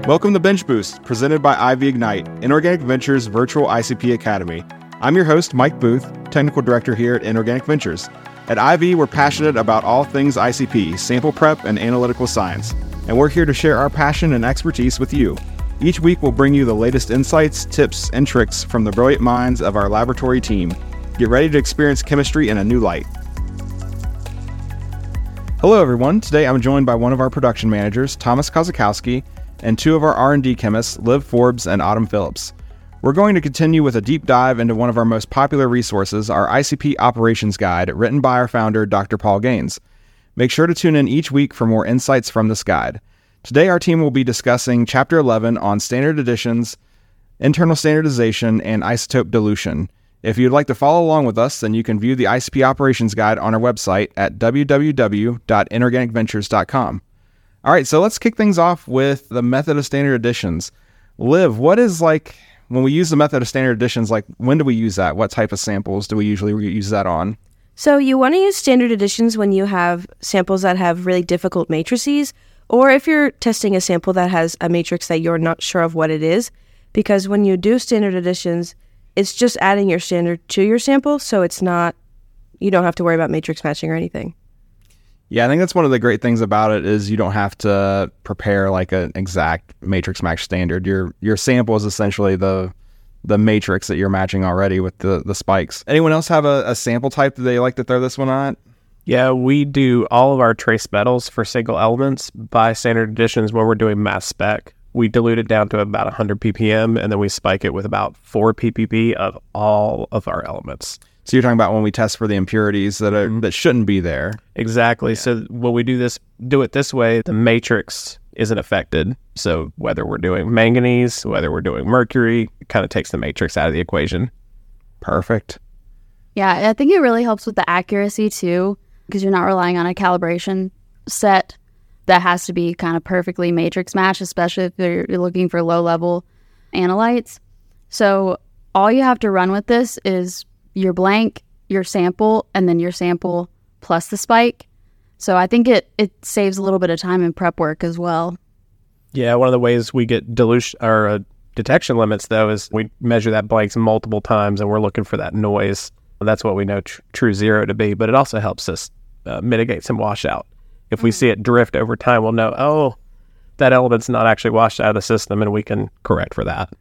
Welcome to Bench Boost, presented by IV Ignite, Inorganic Ventures' virtual ICP Academy. I'm your host, Mike Booth, Technical Director here at Inorganic Ventures. At IV, we're passionate about all things ICP, sample prep, and analytical science, and we're here to share our passion and expertise with you. Each week, we'll bring you the latest insights, tips, and tricks from the brilliant minds of our laboratory team. Get ready to experience chemistry in a new light. Hello, everyone. Today, I'm joined by one of our production managers, Thomas Kozakowski, and two of our R&D chemists, Liv Forbes and Autumn Phillips. We're going to continue with a deep dive into one of our most popular resources, our ICP Operations Guide, written by our founder, Dr. Paul Gaines. Make sure to tune in each week for more insights from this guide. Today, our team will be discussing Chapter 11 on standard additions, internal standardization, and isotope dilution. If you'd like to follow along with us, then you can view the ICP Operations Guide on our website at www.inorganicventures.com. All right, so let's kick things off with the method of standard additions. Liv, what is when we use the method of standard additions, when do we use that? What type of samples do we usually use that on? So you want to use standard additions when you have samples that have really difficult matrices, or if you're testing a sample that has a matrix that you're not sure of what it is, because when you do standard additions, it's just adding your standard to your sample, so you don't have to worry about matrix matching or anything. Yeah, I think that's one of the great things about it is you don't have to prepare an exact matrix match standard. Your sample is essentially the matrix that you're matching already with the spikes. Anyone else have a sample type that they like to throw this one on? Yeah, we do all of our trace metals for single elements by standard additions when we're doing mass spec. We dilute it down to about 100 ppm, and then we spike it with about 4 ppb of all of our elements. So you're talking about when we test for the impurities that shouldn't be there. Exactly. Yeah. So when we do it this way, the matrix isn't affected. So whether we're doing manganese, whether we're doing mercury, it kind of takes the matrix out of the equation. Perfect. Yeah, I think it really helps with the accuracy too, because you're not relying on a calibration set that has to be kind of perfectly matrix matched, especially if you're looking for low-level analytes. So all you have to run with this is your blank, your sample, and then your sample plus the spike. So I think it saves a little bit of time in prep work as well. Yeah, one of the ways we get dilution or detection limits, though, is we measure that blanks multiple times, and we're looking for that noise. That's what we know true zero to be, but it also helps us mitigate some washout. If we see it drift over time, we'll know, that element's not actually washed out of the system, and we can correct for that.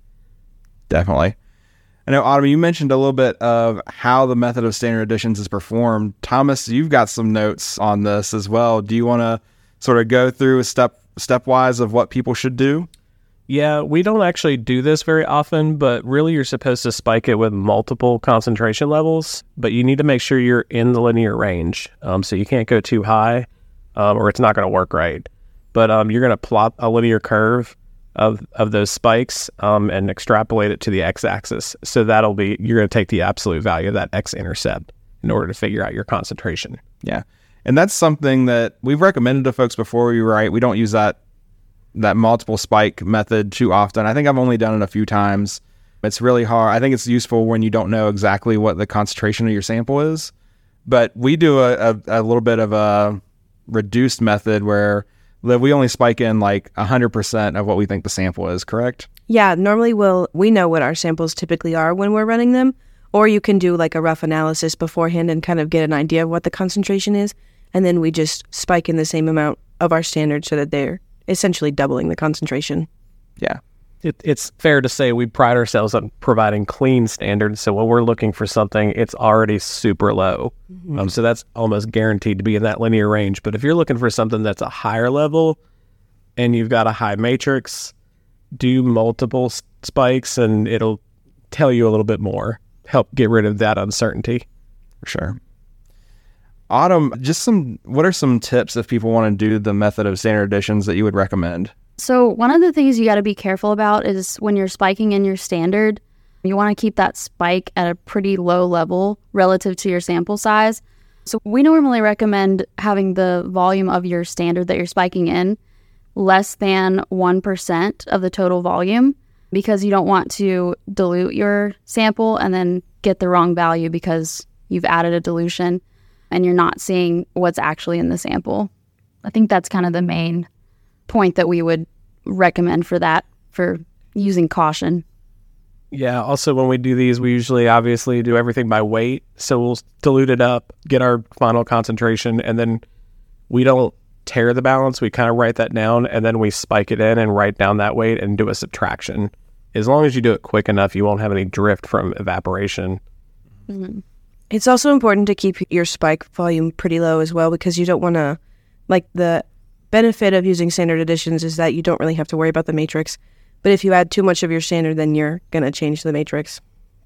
Definitely. I know, Autumn, you mentioned a little bit of how the method of standard additions is performed. Thomas, you've got some notes on this as well. Do you want to sort of go through stepwise of what people should do? Yeah, we don't actually do this very often, but really you're supposed to spike it with multiple concentration levels, but you need to make sure you're in the linear range. So you can't go too high or it's not going to work right. But you're going to plot a linear curve of those spikes and extrapolate it to the x-axis. So you're going to take the absolute value of that x-intercept in order to figure out your concentration. Yeah, and that's something that we've recommended to folks before. We don't use that multiple spike method too often. I think I've only done it a few times. It's really hard. I think it's useful when you don't know exactly what the concentration of your sample is. But we do a little bit of a reduced method where we only spike in 100% of what we think the sample is, correct? Yeah, normally we know what our samples typically are when we're running them, or you can do a rough analysis beforehand and kind of get an idea of what the concentration is, and then we just spike in the same amount of our standard so that they're essentially doubling the concentration. Yeah. It's fair to say we pride ourselves on providing clean standards, so when we're looking for something, it's already super low. Mm-hmm. So that's almost guaranteed to be in that linear range. But if you're looking for something that's a higher level and you've got a high matrix, do multiple spikes and it'll tell you a little bit more, help get rid of that uncertainty. For sure. Autumn, what are some tips if people want to do the method of standard additions that you would recommend? So one of the things you got to be careful about is when you're spiking in your standard, you want to keep that spike at a pretty low level relative to your sample size. So we normally recommend having the volume of your standard that you're spiking in less than 1% of the total volume, because you don't want to dilute your sample and then get the wrong value because you've added a dilution and you're not seeing what's actually in the sample. I think that's kind of the main point that we would recommend for that, for using caution. Yeah, also when we do these, we usually obviously do everything by weight. So we'll dilute it up, get our final concentration, and then we don't tear the balance. We kind of write that down, and then we spike it in and write down that weight and do a subtraction. As long as you do it quick enough, you won't have any drift from evaporation. Mm-hmm. It's also important to keep your spike volume pretty low as well, because you don't want to, like, the benefit of using standard additions is that you don't really have to worry about the matrix. But if you add too much of your standard, then you're going to change the matrix.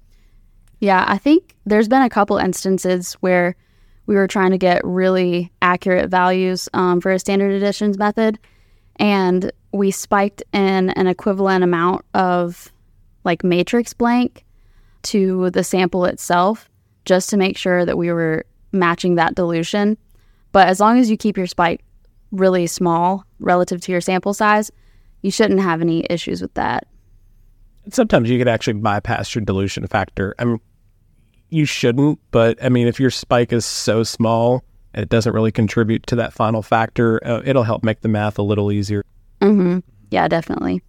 Yeah, I think there's been a couple instances where we were trying to get really accurate values for a standard additions method, and we spiked in an equivalent amount of like matrix blank to the sample itself just to make sure that we were matching that dilution. But as long as you keep your spike really small relative to your sample size, you shouldn't have any issues with that. Sometimes you could actually bypass your dilution factor. I mean, you shouldn't, but I mean, if your spike is so small, it doesn't really contribute to that final factor. It'll help make the math a little easier. Mm-hmm. Yeah, definitely.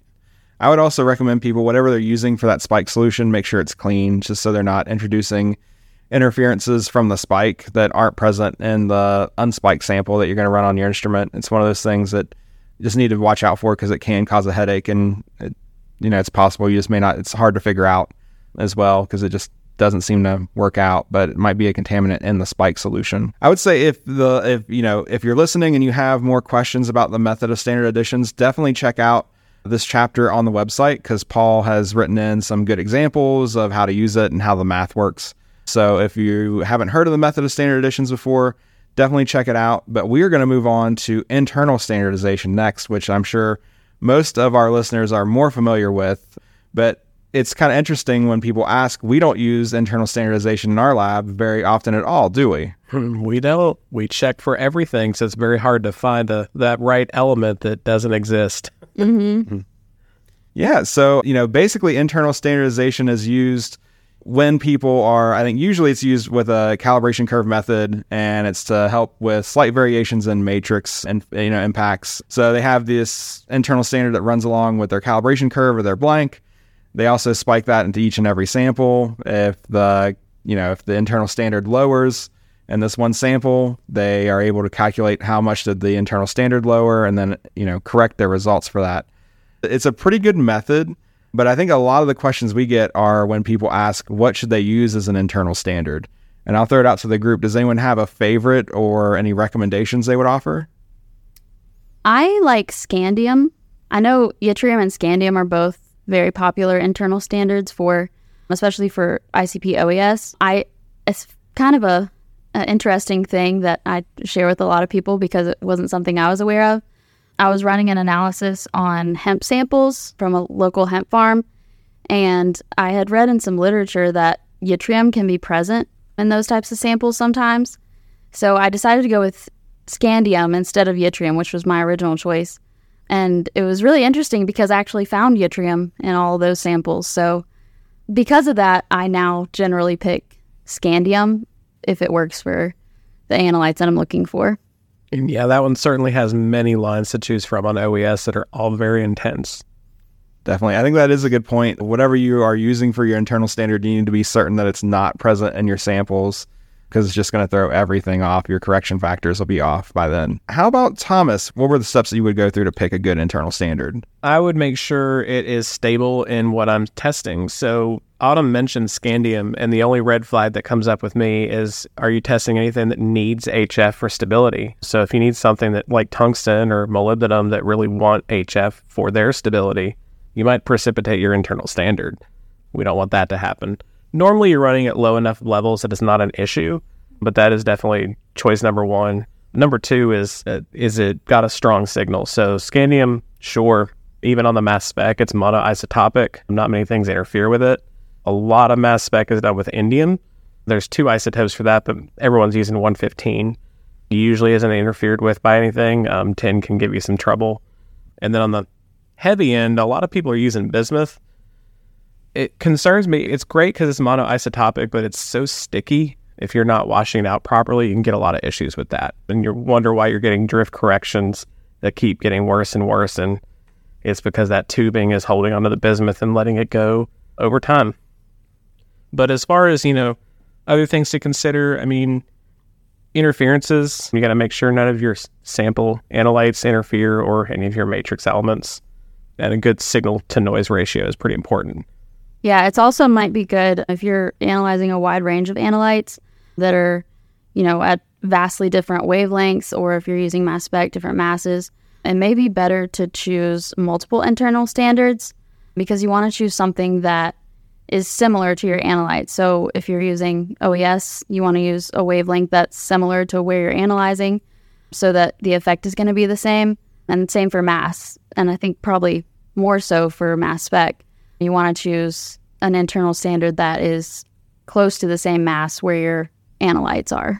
I would also recommend people, whatever they're using for that spike solution, make sure it's clean, just so they're not introducing interferences from the spike that aren't present in the unspiked sample that you're going to run on your instrument. It's one of those things that you just need to watch out for, because it can cause a headache, and it's possible you just may not. It's hard to figure out as well, because it just doesn't seem to work out, but it might be a contaminant in the spike solution. I would say if you're listening and you have more questions about the method of standard additions, definitely check out this chapter on the website, because Paul has written in some good examples of how to use it and how the math works. So if you haven't heard of the method of standard additions before, definitely check it out. But we are going to move on to internal standardization next, which I'm sure most of our listeners are more familiar with. But it's kind of interesting when people ask, we don't use internal standardization in our lab very often at all, do we? We don't. We check for everything, so it's very hard to find that right element that doesn't exist. Mm-hmm. Yeah, so, basically internal standardization is used when people are, I think usually it's used with a calibration curve method, and it's to help with slight variations in matrix and impacts. So they have this internal standard that runs along with their calibration curve or their blank. They also spike that into each and every sample. If the internal standard lowers in this one sample, they are able to calculate how much did the internal standard lower, and then correct their results for that. It's a pretty good method. But I think a lot of the questions we get are when people ask, what should they use as an internal standard? And I'll throw it out to the group. Does anyone have a favorite or any recommendations they would offer? I like Scandium. I know Yttrium and Scandium are both very popular internal standards especially for ICP OES. It's kind of an interesting thing that I share with a lot of people, because it wasn't something I was aware of. I was running an analysis on hemp samples from a local hemp farm, and I had read in some literature that yttrium can be present in those types of samples sometimes. So I decided to go with Scandium instead of yttrium, which was my original choice. And it was really interesting because I actually found yttrium in all of those samples. So because of that, I now generally pick Scandium if it works for the analytes that I'm looking for. Yeah, that one certainly has many lines to choose from on OES that are all very intense. Definitely. I think that is a good point. Whatever you are using for your internal standard, you need to be certain that it's not present in your samples, because it's just going to throw everything off. Your correction factors will be off by then. How about Thomas? What were the steps that you would go through to pick a good internal standard? I would make sure it is stable in what I'm testing. So Autumn mentioned Scandium, and the only red flag that comes up with me is, are you testing anything that needs HF for stability? So if you need something that like tungsten or molybdenum that really want HF for their stability, you might precipitate your internal standard. We don't want that to happen. Normally you're running at low enough levels that it's not an issue, but that is definitely choice number one. Number two is it got a strong signal? So Scandium, sure, even on the mass spec, it's monoisotopic. Not many things interfere with it. A lot of mass spec is done with indium. There's 2 isotopes for that, but everyone's using 115. It usually isn't interfered with by anything. 10 can give you some trouble. And then on the heavy end, a lot of people are using bismuth. It concerns me. It's great because it's monoisotopic, but it's so sticky. If you're not washing it out properly, you can get a lot of issues with that. And you wonder why you're getting drift corrections that keep getting worse and worse. And It's because that tubing is holding onto the bismuth and letting it go over time. But as far as, other things to consider, interferences, you got to make sure none of your sample analytes interfere or any of your matrix elements. And a good signal to noise ratio is pretty important. Yeah, it's also might be good if you're analyzing a wide range of analytes that are, at vastly different wavelengths, or if you're using mass spec, different masses. It may be better to choose multiple internal standards because you want to choose something that is similar to your analyte. So if you're using OES, you want to use a wavelength that's similar to where you're analyzing so that the effect is going to be the same. And same for mass. And I think probably more so for mass spec. You want to choose an internal standard that is close to the same mass where your analytes are.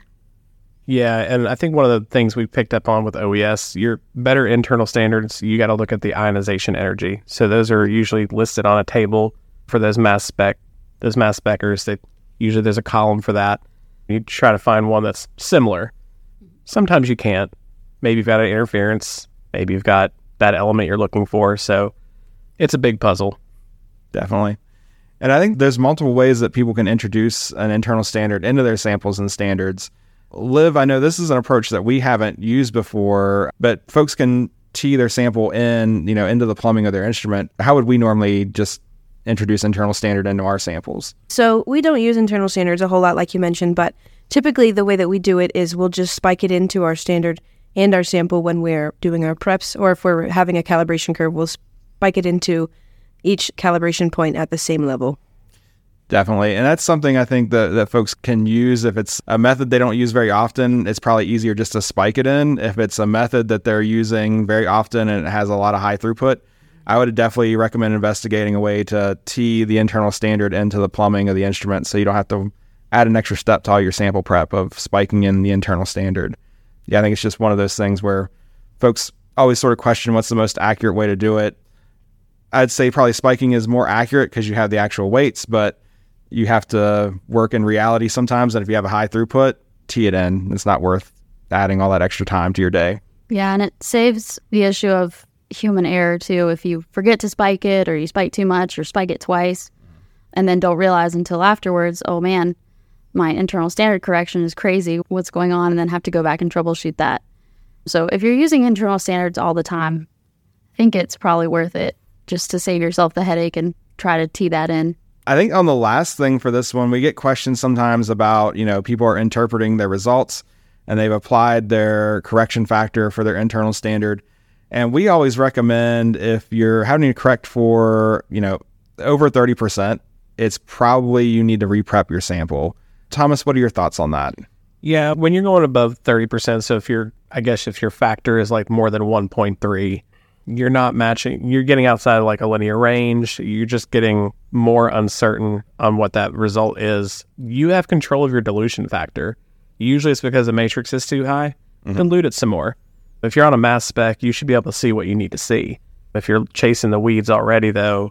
Yeah, and I think one of the things we picked up on with OES, your better internal standards, you got to look at the ionization energy. So those are usually listed on a table for those mass speccers. That usually there's a column for that. You try to find one that's similar. Sometimes you can't. Maybe you've got an interference. Maybe you've got that element you're looking for. So it's a big puzzle. Definitely. And I think there's multiple ways that people can introduce an internal standard into their samples and standards. Liv, I know this is an approach that we haven't used before, but folks can tee their sample in, into the plumbing of their instrument. How would we normally just introduce internal standard into our samples? So we don't use internal standards a whole lot, like you mentioned, but typically the way that we do it is we'll just spike it into our standard and our sample when we're doing our preps, or if we're having a calibration curve, we'll spike it into each calibration point at the same level. Definitely. And that's something I think that folks can use. If it's a method they don't use very often, it's probably easier just to spike it in. If it's a method that they're using very often and it has a lot of high throughput, I would definitely recommend investigating a way to tee the internal standard into the plumbing of the instrument so you don't have to add an extra step to all your sample prep of spiking in the internal standard. Yeah, I think it's just one of those things where folks always sort of question what's the most accurate way to do it. I'd say probably spiking is more accurate because you have the actual weights, but you have to work in reality sometimes. And if you have a high throughput, tee it in. It's not worth adding all that extra time to your day. Yeah, and it saves the issue of human error too. If you forget to spike it, or you spike too much, or spike it twice, and then don't realize until afterwards, oh man, my internal standard correction is crazy. What's going on? And then have to go back and troubleshoot that. So if you're using internal standards all the time, I think it's probably worth it just to save yourself the headache and try to tee that in. I think on the last thing for this one, we get questions sometimes about, people are interpreting their results and they've applied their correction factor for their internal standard. And we always recommend if you're having to correct for, over 30%, it's probably you need to reprep your sample. Thomas, what are your thoughts on that? Yeah, when you're going above 30%, so if your factor is like more than 1.3, you're not matching, you're getting outside of like a linear range, you're just getting more uncertain on what that result is. You have control of your dilution factor. Usually it's because the matrix is too high. Dilute it some more. If you're on a mass spec, you should be able to see what you need to see. If you're chasing the weeds already, though,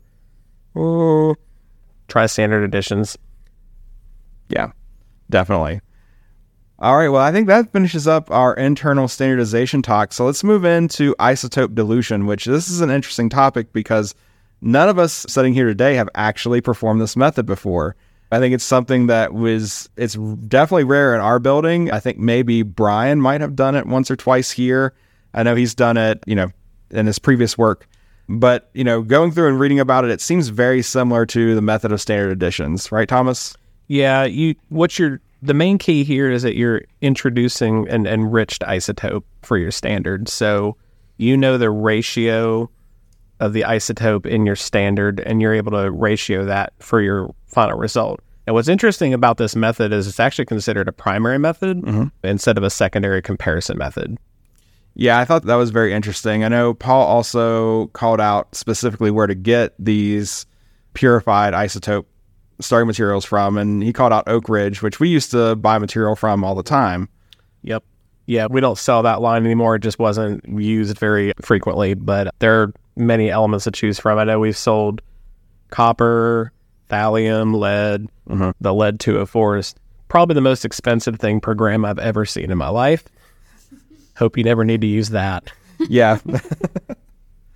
try standard additions. Yeah, definitely. All right, well, I think that finishes up our internal standardization talk. So let's move into isotope dilution, which this is an interesting topic because none of us sitting here today have actually performed this method before. I think it's something that it's definitely rare in our building. I think maybe Brian might have done it once or twice here. I know he's done it, in his previous work. But, going through and reading about it, it seems very similar to the method of standard additions. Right, Thomas? Yeah, the main key here is that you're introducing an enriched isotope for your standard. So the ratio of the isotope in your standard, and you're able to ratio that for your final result. And what's interesting about this method is it's actually considered a primary method instead of a secondary comparison method. Yeah, I thought that was very interesting. I know Paul also called out specifically where to get these purified isotope starting materials from, and he called out Oak Ridge, which we used to buy material from all the time. Yep. Yeah, we don't sell that line anymore. It just wasn't used very frequently, but there are many elements to choose from. I know we've sold copper, thallium, lead. The lead 204 is probably the most expensive thing per gram I've ever seen in my life. Hope you never need to use that. Yeah.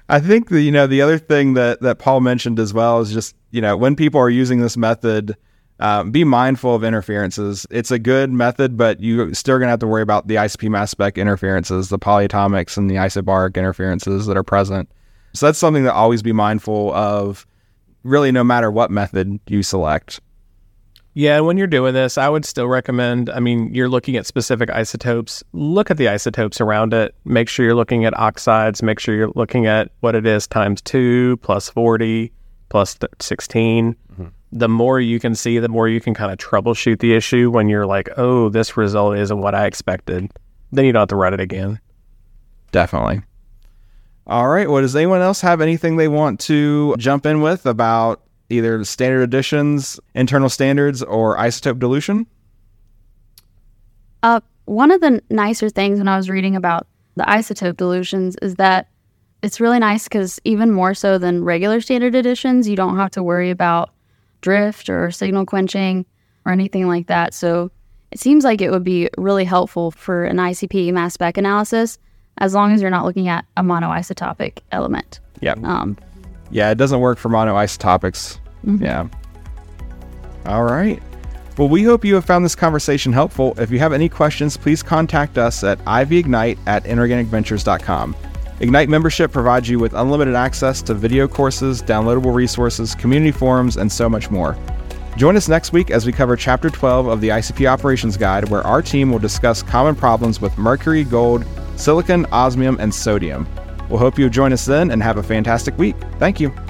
I think the other thing that Paul mentioned as well is just, when people are using this method, be mindful of interferences. It's a good method, but you're still going to have to worry about the ICP mass spec interferences, the polyatomics and the isobaric interferences that are present. So that's something to always be mindful of, really, no matter what method you select. Yeah, and when you're doing this, I would still recommend, you're looking at specific isotopes. Look at the isotopes around it. Make sure you're looking at oxides. Make sure you're looking at what it is times 2, plus 40, plus 16. Mm-hmm. The more you can see, the more you can kind of troubleshoot the issue when you're like, oh, this result isn't what I expected. Then you don't have to run it again. Definitely. All right. Well, does anyone else have anything they want to jump in with about either the standard additions, internal standards, or isotope dilution? One of the nicer things when I was reading about the isotope dilutions is that it's really nice because even more so than regular standard additions, you don't have to worry about drift or signal quenching or anything like that. So it seems like it would be really helpful for an ICP mass spec analysis as long as you're not looking at a monoisotopic element. Yeah. Yeah, it doesn't work for monoisotopics. Mm-hmm. Yeah. All right. Well, we hope you have found this conversation helpful. If you have any questions, please contact us at ivignite@inorganicventures.com. Ignite membership provides you with unlimited access to video courses, downloadable resources, community forums, and so much more. Join us next week as we cover Chapter 12 of the ICP Operations Guide, where our team will discuss common problems with mercury, gold, silicon, osmium, and sodium. We'll hope you'll join us then and have a fantastic week. Thank you.